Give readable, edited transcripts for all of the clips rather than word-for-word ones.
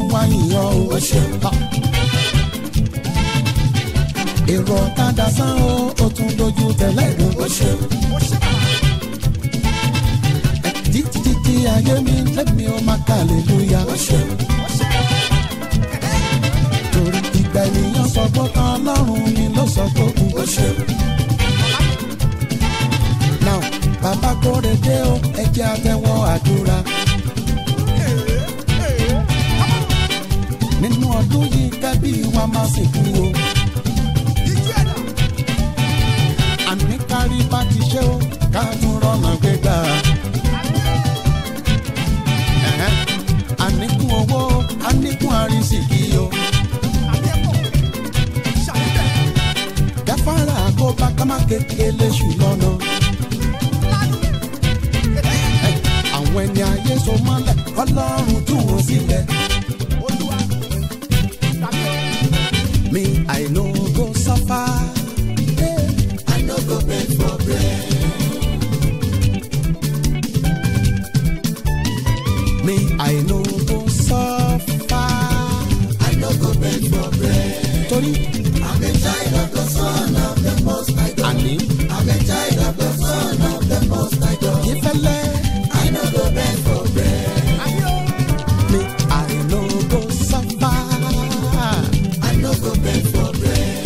wá yìnyín o ṣe. èrò ọ̀kadà sán o tún dojú tẹ̀lé ìdùn o ṣe. títí ayé mi lẹ́mi ó máa ká hallelujah o ṣe. torí ìgbà ènìyàn sọ gbọ́tàn ọlọ́run mi ló sọ gbógun o ṣe. now bàbá kórè dé o ẹ jẹ́ àtẹ́wọ́ àdúrà. nínú ọdún yìí kẹ́bí wa máa sìnkú o. àní kárí bá ti ṣe o ká tún rọ́nà gbégbá. àníkún owó àníkún àrísìkí o. gáfárà kó bá ká má kékeré ṣù lọ́nà. àwọn ẹni ayé so mọ́lẹ̀ ọlọ́run tú wọn sílẹ̀. Me, I no go suffer. I no go beg for bread. Me, I no go suffer. I no go beg for bread. Tori, I'm a child of the Son of the Most High God. Ani, I'm a child of the Son of the Most High God. Ifele, I no go beg for bread. Me, I no go suffer. I no go beg for bread.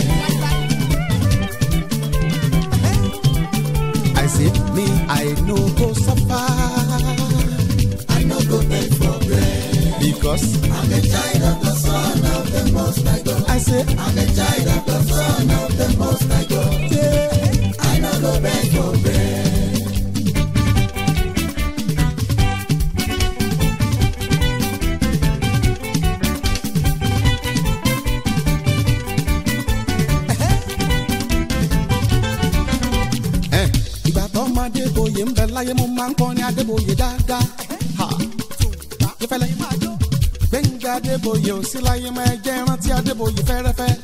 I say, me, I no go suffer. I no go beg for bread. Because I'm a child of the Son of the Most High God. I say, I'm a child of the Son of the Most High God. Yeah. I no go beg for bread. Adébóyè ń bẹ láyé mo máa ń kọrin Adébóyè dáadáa. Ìfẹ́lẹ́ Gbẹ́ngà Adébóyè ò sí láyé máa jẹ́ rántí Adébóyè fẹ́rẹ́fẹ́.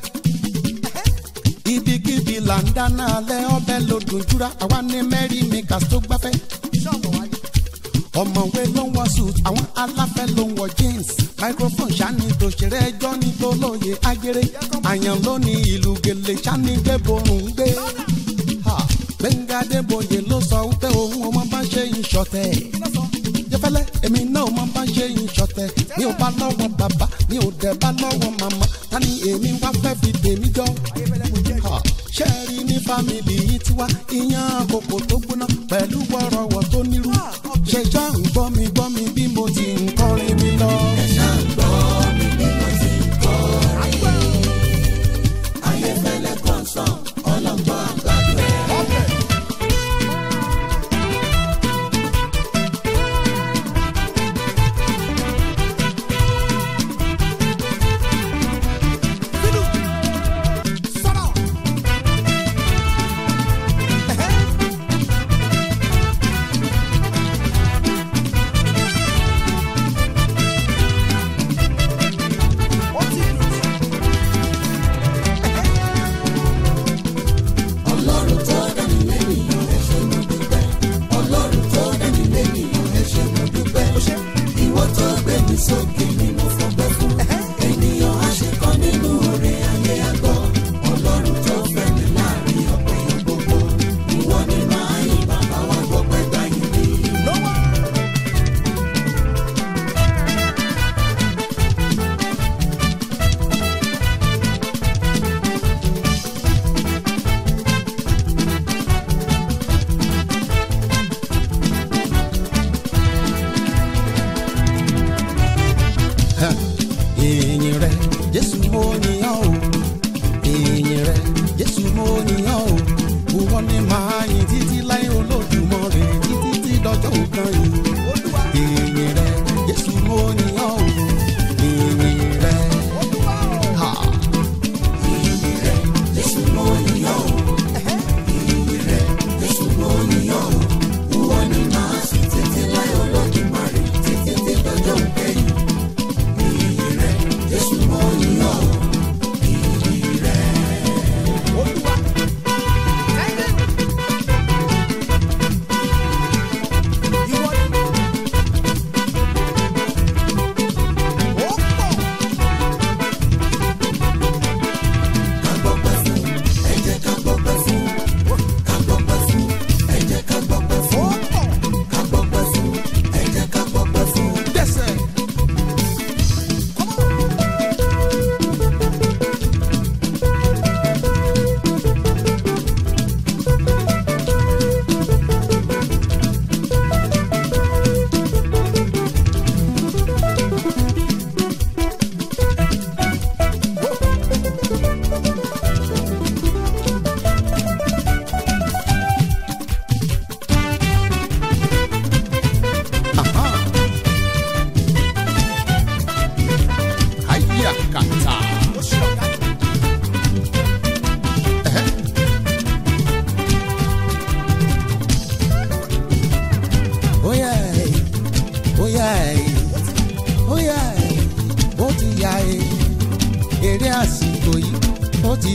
Ibikíbi là ń dáná alẹ́ ọbẹ̀ lòdùn júra àwa ní mẹ́rin makers tó gbáfẹ́. Ọ̀mọ̀wé ló ń wọ suit àwọn aláfẹ́ ló ń wọ jeans. Microphone ṣáni tòṣèré ẹjọ́ ní tolóye agere. Àyàn ló ní ìlú gèlè ṣáni gbẹ́borùn gbé. Gbẹ́ngà Adébóyè ló sọ wípé òun ò mọ bá ṣe ń ṣọ̀tẹ̀. Jẹ́fẹ́lẹ́ èmi náà ò mọ bá ṣe ń ṣọ̀tẹ̀. Mi ò bá lọ́wọ́ bàbá mi ò dẹ̀ bá lọ́wọ́ màmá. Ta ni èmi wá fẹ́ fi tèmi jọ? Ṣé ẹ rí ní fámìlì yìí tiwa? Iyán àkókò tó gbóná pẹ̀lú wọ́rọ̀wọ̀ tó nírú. Ṣé ṣá ń gbọ́ mi bí mo ti ń kọrin mi lọ? Ẹ ṣá ń gbọ́ mi bí mo ti ń kọrin. Ayéfẹ́lẹ́ kọ̀ọ̀sán ọlọ́gbọ́n àgbàdo.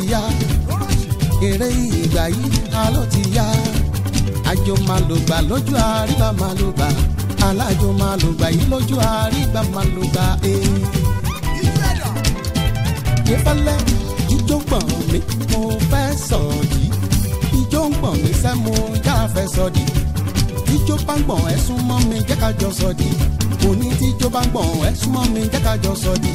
yá eré ìgbà yìí ló ti yá àjò máa lò gbà lójú àrígbà máa lò gbà alájò máa lò gbà yìí lójú àrígbà máa lò gbà. Yefẹ́lẹ́ ijó gbọ̀n mi mo fẹ́ sọ̀dí ijó ń gbọ̀n mi sẹ́ mo já fẹ́ sọ̀dí ijó bá ń gbọ̀n ẹ súnmọ́ mi jẹ́ ká jọ sọ̀dí òní tíjó bá ń gbọ̀n ẹ súnmọ́ mi jẹ́ ká jọ sọ̀dí.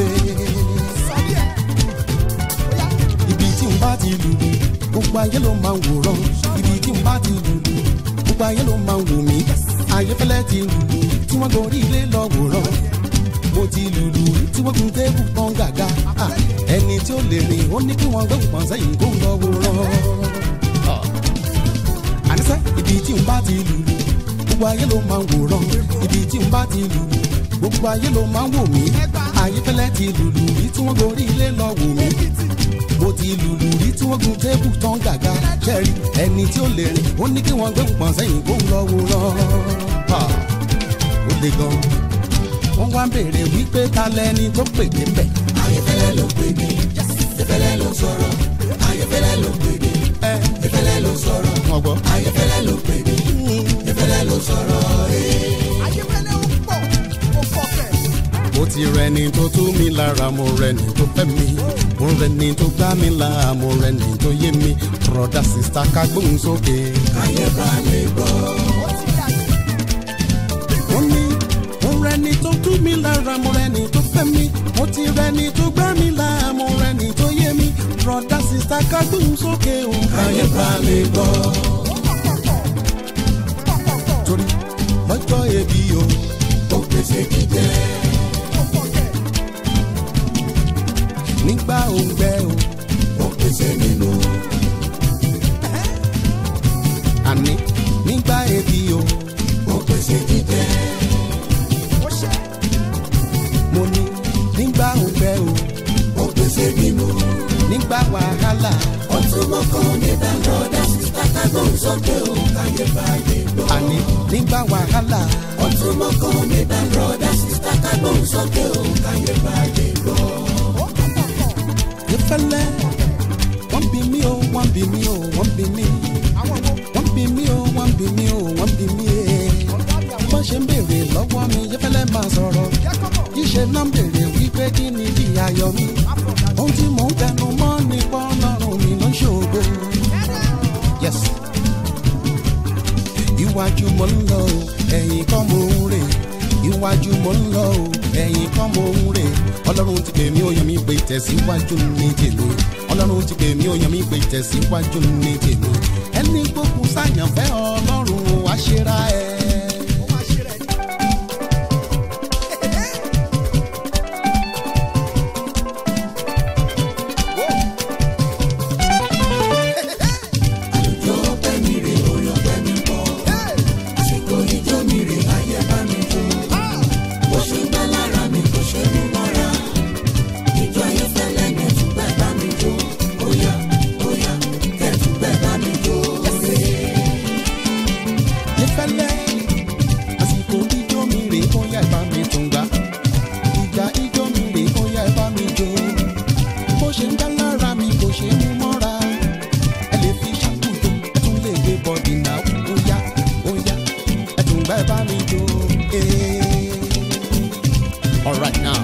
Ibi tí n bá ti lùlù gbogbo ayé ló máa ń wòran ibi tí n bá ti lùlù gbogbo ayé ló máa ń wò mí Ayéfẹ́lẹ́ ti lùlù tí wọ́n gorí ilé lọ wòran mo ti lùlù tí wọ́n gun tébù pọ́n gàgà ẹni tí ó lè rìn ó ní kí wọ́n gbé òpàn sẹ́yìn kó lọ wòran. Àníṣe ibi tí n bá ti lùlù gbogbo ayé ló máa ń wòran ibi tí n bá ti lùlù gbogbo ayé ló máa ń wò mí Ayéfẹ́lẹ́ ti lùlù tí wọ́n gorí ilé lọ wò mí mo ti lùlù rí tí wọ́n gun tébù tán gàgà ṣẹ́rí ẹni tí ó lè rìn ó ní kí wọ́n gbé òpàn sẹ́yìn kó lọ wòran. Ó le gan wọ́n wá ń béèrè wípé ta lẹni tó pè mí bẹ̀. Ayéfẹ́lẹ́ ló pè mí Ayéfẹ́lẹ́ ló sọ̀rọ̀ Ayéfẹ́lẹ́ ló pè mí Ayéfẹ́lẹ́ ló sọ̀rọ̀ Ayéfẹ́lẹ́ ló pè mí Ayéfẹ́lẹ́ ló sọ̀rọ̀. Ayéfẹ́lẹ́ ó pọ̀ ó fọ́kẹ̀. Mo ti rẹni tó tú mi lára mo rẹni tó fẹ́ mi mo rẹni tó gbá mi là mo rẹni tó yé mi broda sista ká gbóhùn sókè. Ayé bá mi gbọ́. Rẹni tó tú mi lára mo rẹni tó fẹ́ mi mo ti rẹni tó gbá mi là mo rẹni tó yé mi broda sista ká gbóhùn sókè o. Ayé bá mi gbọ́. Torí lọ́jọ́ ebi o ó pèsè jíjẹ. Nígbà òǹgbẹ o ó pèsè nínú. Àní nígbà ebi o ó pèsè jíjẹ. Mo ní nígbà òǹgbẹ o ó pèsè nínú. Nígbà wàhálà ọtún mọ́kàn nígbà broda sista ká gbóhùn sókè o. Káyé báyé gbọ́. Àní nígbà wàhálà ọtún mọ́kàn nígbà broda sista ká gbóhùn sókè o. Káyé báyé gbọ́. Yefẹ́lẹ́ wọ́n bí mi o wọ́n bí mi o wọ́n bí mi wọ́n bí mi o wọ́n bí mi o wọ́n bí mi bọ́n ṣe ń béèrè lọ́wọ́ mi Yefẹ́lẹ́ máa sọ̀rọ̀ yíṣe náà ń béèrè wípé kí ni bí ayọ̀ mi ohun tí mò ń tẹnu mọ́ ní pọ́nlọ́run mi ló ń ṣògo. Yes. Iwájú mo ń lọ o ẹ̀yìn kọ́ mo ń rè iwájú mo ń lọ o ẹ̀yìn kọ́ mo ń rè Ọlọ́run ti pè mí ó yàn mí pé tẹ̀síwájú ní tèmi Ọlọ́run ti pè mí ó yàn mí pé tẹ̀síwájú ní tèmi ẹni gbókun sáyànfẹ́ Ọlọ́run wá ṣera ẹ̀. All right now.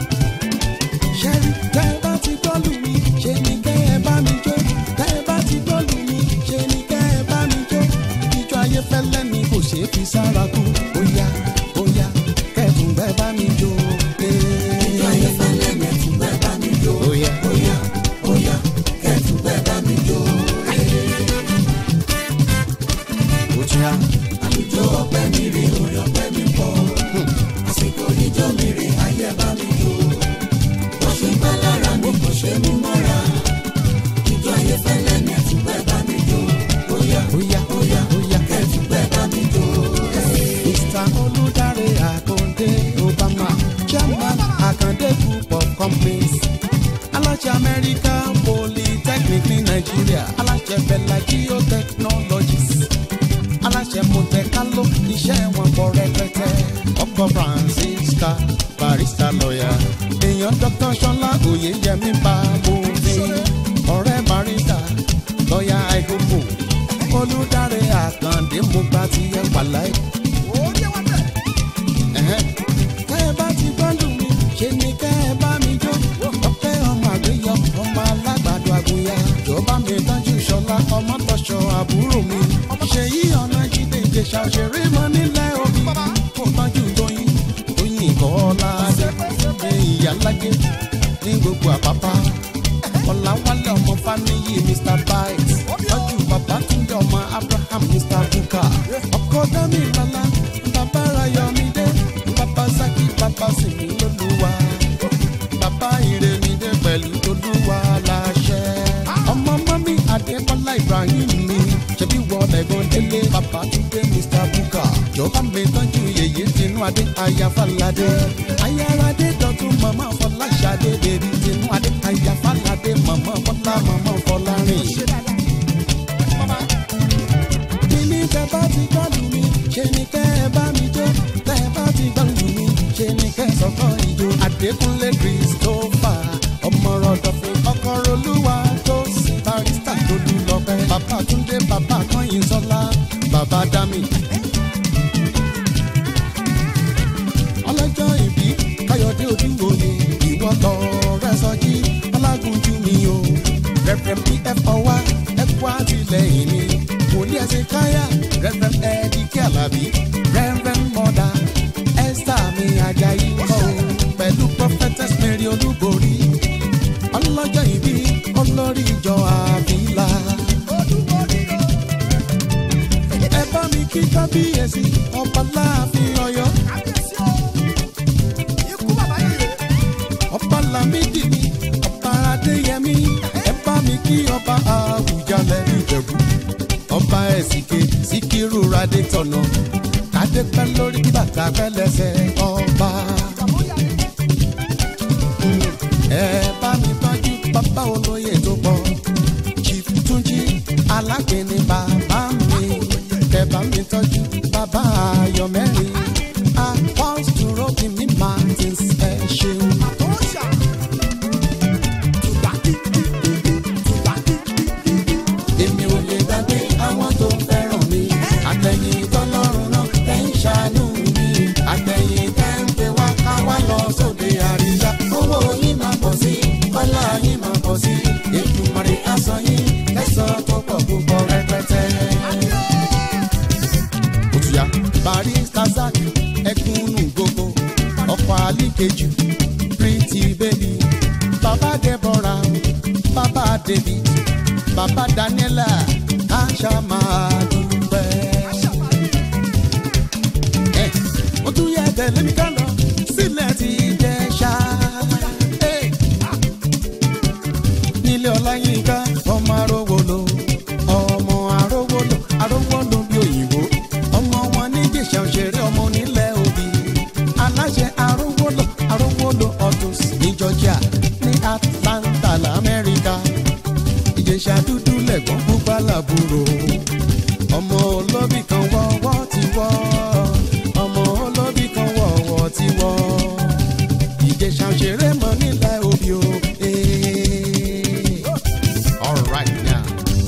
Tẹ́ bá ti gbọ́ lù mí, ṣe ni kẹ́ ẹ bá mi jó. Tẹ́ bá ti gbọ́ companies aláṣẹ American Polytechnic ní Nàìjíríà aláṣẹ Bella Geotechnologies aláṣẹ Monte Carlo iṣẹ́ wọn pọ̀ rẹpẹtẹ ọkọ Francisca barrister lawyer èèyàn Dr. Ṣọlá Oyèyẹmí Bámúmi ọ̀rẹ́ barrister lọ́yà àìkókò Olùdarí Àkàndé mo gbà tí ẹ wà láì. kẹ́ ẹ bá ti gbọ́dọ̀ mi ṣe ni kẹ́ ẹ bá mi jó ọ̀pẹ́ ọmọ àgbéyọ ọmọ alágbàdo àgùnyà jọba mi tọ́jú Ṣọlá ọmọ tọ́ṣọ àbúrò mi ṣèyí ọ̀nà Jídé Ìjẹ̀ṣà òṣèré mọ́ nílẹ̀ òbí kò tọ́jú Tóyìn Kọ́lá ìyálájẹ ní gbogbo Àpápá Ọláwálé ọmọ Fáníyì Mr. Bites tọ́jú Babátúndé ọmọ Abraham Mr. Buka ọkọ Dámilọ́lá bàbá Ráyọ̀mídé bàbá Zaki bàbá Sìnmi Olúwa bàbá Ìrèmídé pẹ̀lú Olúwa láṣẹ ọmọ mọ́mí Adébọ́lá Ibrahim mi ṣebí wọlé ẹ̀gbọ́n Délé Babátúndé Mr. Buka jọba mi tọ́jú yèyé Tinúadé Ayáfáládé Ayáradé dọ̀tún màmá Fọláṣadé bèbí Tinúadé Ayáfáládé màmá Bọ́lá màmá Fọlárìn. kíni tẹ́ bá ti gbọ́dù mi ṣe ni kẹ́ ẹ bá mi jó tẹ́ bá ti gbọ́dù mi ṣe ni kẹ́ ẹ sọ́kọ́ ìjó. Adékúnlé Christopher ọmọ Rọ̀dọ̀fin ọkọ̀ Olúwa tó sì barrister tó dùn lọ́pẹ́ bàbá Túndé bàbá Kọ́yìnsọ́lá bàbá Dámì. ọlọ́jọ́ ìbí Káyọ̀dé Odúwòye ìwọ lọ́rẹ́ Sọjí Ọlágúnjú mi o Reverend P.F. Ọwá ẹ̀kọ́ àtìlẹ́yìn mi wòlíì ẹ̀sìn káyà Reverend Ẹ̀díkẹ́ Àlàbí Reverend Mother Esther mi Àjàyí kọ́ pẹ̀lú Prophetess Mary Olúborí ọlọ́jọ́ ìbí olórí ìjọ Àbílà. ẹ bá mi kí kábíyèsí ọba láàfin Ọ̀yọ́ ọba Lámídì mi ọba Adéyẹmí ẹ bá mi kí ọba Àwùjalẹ̀ Ìjẹ̀bú ọba Ẹ̀sìnké Síkírù Adétọ̀nà kádépẹ́ lórí bàtà pẹ́lẹ́sẹ̀ ọba. ẹ bá mi tọ́jú bàbá olóyè tó pọ̀ Chief Túnjí Alágbèní bàbá mi ẹ bá mi tọ́jú bàbá Ayọ̀mẹ́rin Apostle Rotimi Martins ẹ ṣeun. èmi ò lè gbàgbé àwọn tó fẹ́ràn mi àtẹ̀yìn tọ́lọ́run náà tẹ́ ń ṣàánú mi àtẹ̀yìn tẹ́ ń pè wá ká wá lọ sóde àríyá owó yín máa pọ̀ sí ọlá yín máa pọ̀ sí Èdùmàrè á san yín lẹ́san tó pọ̀ púpọ̀ rẹpẹtẹ. òtúyà Barrister Zack ẹkúnnù gbogbo ọkọ̀ àlìkejì Pretty Baby bàbá Deborah bàbá David bàbá Daniela aṣa máa dúpẹ́. ó tún yẹ tẹ̀lé mi ká lọ sílẹ̀ tí Ìjẹ̀ṣà. nílé Ọláyínká ọmọ Arówólò ọmọ Arówólò bí òyìnbó ọmọ wọn ní Ìjẹ̀ṣà òṣèré ọmọ onílẹ̀ Òbí aláṣẹ Arówólò Autos ní Georgia ní Atlanta lamẹ́ríkà. Ìjẹ̀ṣà dúdú lẹ̀gbọ́n pupa làbúrò ọmọ olóbì kan wọ́wọ́ ti wọ́ ọmọ olóbì kan wọ́wọ́ ti wọ́ Ìjẹ̀ṣà òṣèré mọ́ nílẹ̀ Òbí o. All right now.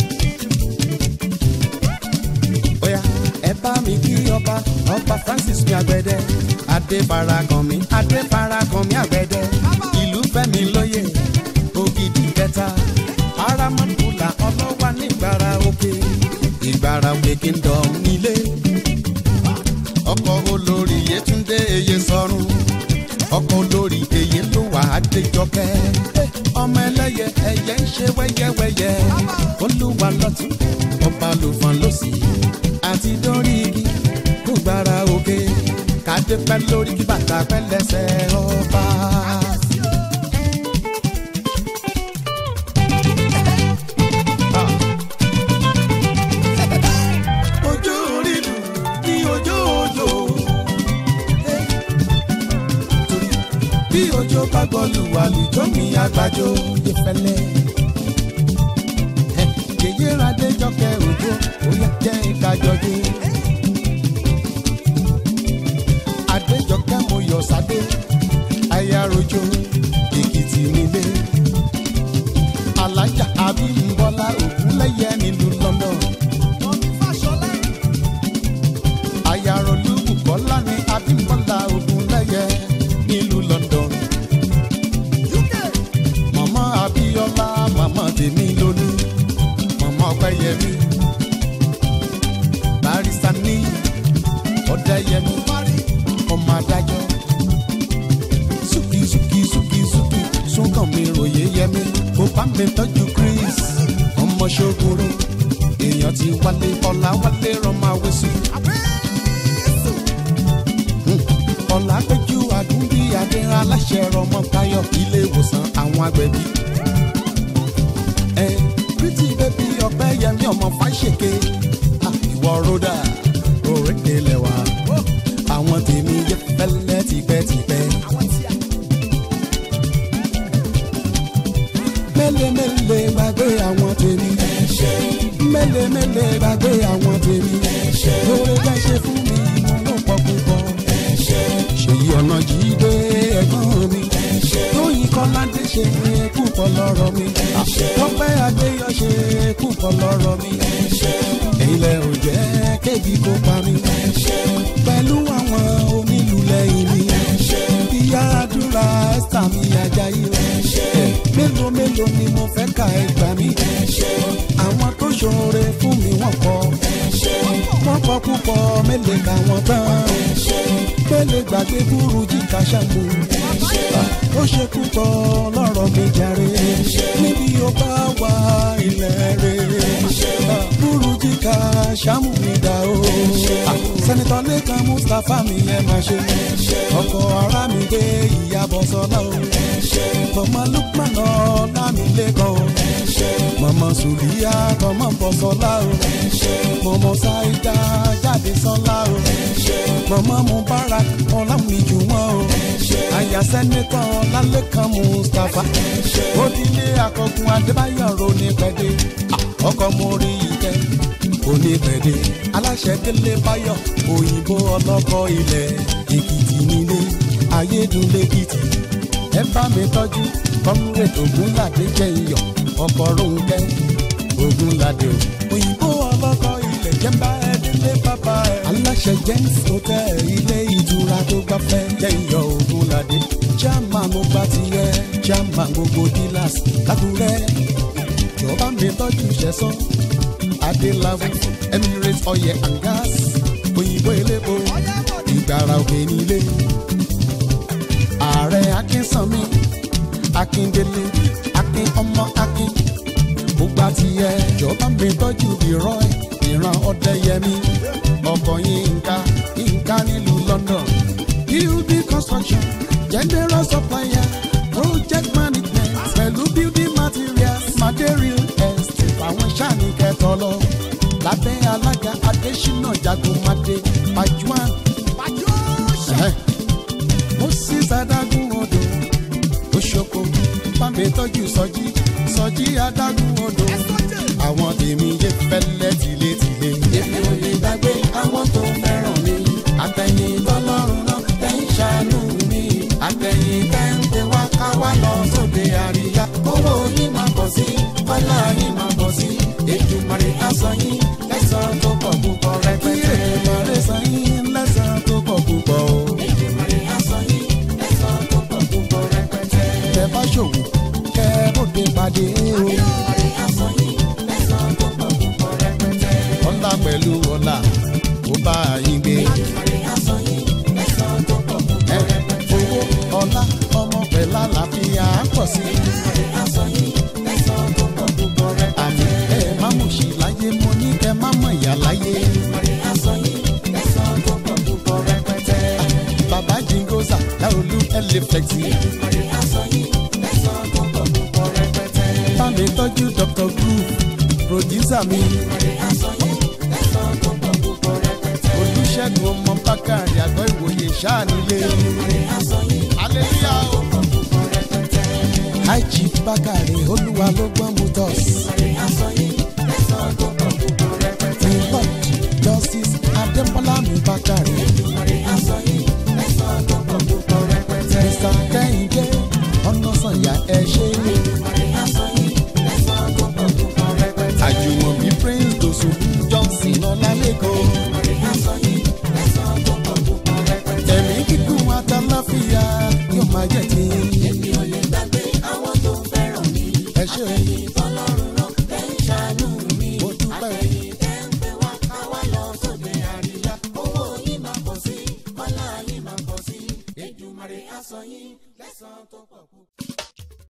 Oya ẹ bá mi kí ọba Francis mi Àgbẹ̀dẹ Adéfarakànmí Àgbẹ̀dẹ ìlú Fẹ́mi lóye Ògìdì kẹta Paramountula ọlọ́wà ní Ìgbára Òkè Kingdom nílé ọkọ̀ olórí Yétúndé Eye Sọ́run ọkọ̀ olórí Eye ló wà Adéjọkẹ́ ọmọ ẹlẹ́yẹ ẹyẹ ń ṣe wẹ́yẹ́wẹ́yẹ Olúwa lọ́tún ọba lòfàn lọ́sì àti dórí igi kó Ìgbára Òkè kádé pẹ́ lórí kí bàtà pẹ́ lẹ́sẹ̀ ọba. Bí òjò bá gbọ́lù àlùjọ mi àgbàjọ ìfẹ́lẹ́. Yèyé Adéjọkẹ́ Òjó ó yẹ jẹ́ ìkájọdé. Adéjọkẹ́ Mọ́yọ̀sádé aya Rojo Èkìtì nílé. Alájà Abímbọ́lá Ògúnlẹ́yẹ nílùú London. Aya Olúbùkọ́lá ní Abímbọ́lá Ògúnlẹ́yẹ nílùú London. Màmá Abíọ́lá màmá tèmi lólú. Màmá Ọpẹ́yẹmí. Barrister ní Ọdẹ́yẹmí. Ọmọ adájọ́. Súkì súnkàn mi ròyé yẹmí. Kò bá mi tọ́jú Chris ọmọ Ṣògoro. Èèyàn ti wálé Ọláwálé rọmọ Awésù. Ọlápẹ́jú Àdúgbì Adé aláṣẹ rọmọ Táyọ̀ ilé ìwòsàn àwọn agbẹ̀bí. Pretty baby Ọpẹ́yẹmí ọmọ Fáṣèké. Ìwọ ròdà òrékè lẹ́wà. Àwọn tèmi yẹ fẹ́lẹ́ tipẹ́tipẹ́. Mélèmélè gbàgbé àwọn tèmi. Mélèmélè gbàgbé àwọn tèmi. Lórí bá ṣe fún mi mo ló pọ̀ púpọ̀. Ṣèyí ọ̀nà Jídé ẹ̀gbọ́n mi. Tóyìn Kọ́ládé ṣe púpọ̀ lọ́rọ̀ mi. Tọ́pẹ́ Adéyọ̀ ṣe púpọ̀ lọ́rọ̀ mi. Ilẹ̀ ò jẹ́ kébi kó pa mi. Pẹ̀lú àwọn onílù lẹ́yìn mi. Ìyá àdúrà Ẹ́sítà mi Àjàyí. Mélòó mélòó ni mo fẹ́ ka ẹgbàá mi. Àwọn tó ṣoore fún mi wọ́n pọ̀. Wọ́n pọ̀ púpọ̀ mélòó ka wọ́n tán. Mélòó gbàgbé Bùrújì Kàṣàmù. Ó ṣe púpọ̀ lọ́rọ̀ mi jàre. Níbi ó bá wà ilẹ̀ rẹ̀. Bùrújì Kàṣàmù mi dà o. Sẹ́nitọ́ Lékan Mustapha mi ẹ máa ṣe. Ọkọ ara mi gbé Ìyábọ̀ Sọlá o. Màmá Lukman Ọlámilékan o. Màmá Sùlíyà tọmọ Bọ̀sọ́lá o. Màmá Sáídà Jáde Sọlá o. Màmá Mubarak Ọlámìjú wọn o. Àyà Sẹ́nitọ́ Ọlálékan Mustapha. Odílé Akọ̀gun Adébáyọ̀ Ronú Pẹ̀dé. Ọkọ̀ mórí ìkẹ́ onípẹ̀dé. Aláṣẹ Délé Báyọ̀ òyìnbó ọlọ́kọ̀ ilẹ̀ Èkìtì nílé Ayédùn lẹ́kìtì. Ẹ bá mi tọ́jú Comrade Ògúnládé jẹ́ iyọ̀ ọkọ̀ Rónkẹ́ Ògúnládé o. Òyìnbó ọlọ́kọ̀ ilẹ̀ jẹ́mbá ẹ̀dínlé bàbá ẹ̀. Aláṣẹ James Hotel ilé ìtura tó gbafẹ́ jẹ́ iyọ̀ Ògúnládé. Chairman mo gbà tiẹ̀ chairman gbogbo dealers lákùrẹ́. Jọba mi tọ́jú Ṣẹ̀san Adélábù Emirates Oil and Gas òyìnbó elépo Ìgbàrà Òkè nílé. Ààrẹ Akínsànmí Akíndélé Akin ọmọ Akin gbogbo tiẹ̀. Jọba mi tọ́jú Leroy ìran Ọdẹ́yẹmí ọkọ̀ Yínká nílùú London. Building construction general supplier project management pẹ̀lú building materials material estate àwọn sáàni kẹtọ lọ. Lábẹ́ alága Adésínà Jagunmadé Pajuan. Moses Adágún odò Òṣogbo bámi tọ́jú Sọjí Adágún odò. Àwọn tèmi yé fẹ́lẹ́ tìletìle. Èmi ò lè gbàgbé àwọn tó fẹ́ràn mi. Àtẹ̀yìn tọ́lọ́run náà tẹ̀ ń ṣàánú mi. Àtẹ̀yìn tẹ̀ ń pè wá ká wá lọ sóde àríyá. Owó yín máa pọ̀ sí, ọlá yín máa pọ̀ sí. Èdùmàrè á san yín lẹ́san tó pọ̀ púpọ̀ rẹpẹtẹ. Èdùmàrè san yín lẹ́san tó pọ̀ púpọ̀ o. Èdùmàrè á san yín lẹ́san tó pọ̀ púpọ̀ rẹpẹtẹ. Ẹ bá ṣòwò kẹ́ bóde pàdé o. Èdùmàrè á san yín lẹ́san tó pọ̀ púpọ̀ rẹpẹtẹ. Ọlá pẹ̀lú ọlá ó bá yín gbé. Èdùmàrè á san yín lẹ́san tó pọ̀ púpọ̀ rẹpẹtẹ. Owó ọlá ọmọ pẹ̀lú àlàáfíà pọ̀ sí. Èdùmàrè á san yín lẹ́san tó pọ̀ púpọ̀ rẹpẹtẹ. Àmì má mú sí láyé mo ní kẹ́ má mọ̀ ìyá láyé. Èdùmàrè á san yín lẹ́san tó pọ̀ púpọ̀ rẹpẹtẹ. Bàbá Jingoza Láolú Ẹlẹ́fẹ̀tì. Èdùmàrè á san yín lẹ́san tó pọ̀ púpọ̀ rẹpẹtẹ. Bá mi tọ́jú Dr. Groove producer mi. Èdùmàrè á san yín lẹ́san tó pọ̀ púpọ̀ rẹpẹtẹ. Olúṣẹ́gun ọmọ Bákàrẹ̀ àgọ́ ìwòye ṣáà nílé. Èdùmàrè á san yín lẹ́san tó pọ̀ púpọ̀ rẹpẹtẹ. Chief Bakare Olúwa ló gbọ́n mú tọ́s. Lord Justice Adébọ́lá mi Bakare. Mr. Kẹ́hìndé Ọ̀nàsànyà ẹ ṣé. Àjùmọ̀bí Prince Dòsùnmú Johnson Ọlálẹ́kọ̀ọ́. Ẹ̀mí kíkún àtàláfíà yóò máa jẹ́ ti. Èmi ò lè gbàgbé àwọn tó ń fẹ́ràn mi. Ẹ ṣé o. Àtẹ̀yìn tọ́lọ́run náà tẹ́ ń ṣàánú mi. Mo dúpẹ́. Àtẹ̀yìn tẹ́ ń pè wá káwá lọ sóde àríyá. Owó yín máa pọ̀ sí, ọlá yín máa pọ̀ sí. Èdùmàrè á san yín lẹ́san tó pọ̀ kú.